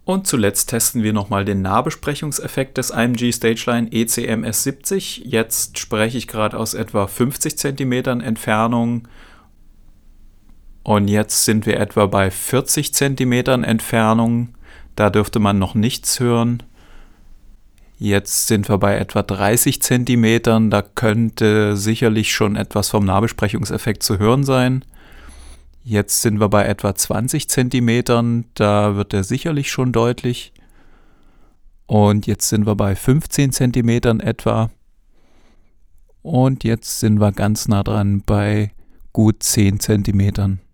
Und zuletzt testen wir nochmal den Nahbesprechungseffekt des IMG Stageline ECM-S70. Jetzt spreche ich gerade aus etwa 50 cm Entfernung. Und jetzt sind wir etwa bei 40 cm Entfernung. Da dürfte man noch nichts hören. Jetzt sind wir bei etwa 30 cm. Da könnte sicherlich schon etwas vom Nahbesprechungseffekt zu hören sein. Jetzt sind wir bei etwa 20 cm, da wird er sicherlich schon deutlich. Und jetzt sind wir bei 15 cm etwa. Und jetzt sind wir ganz nah dran bei gut 10 cm.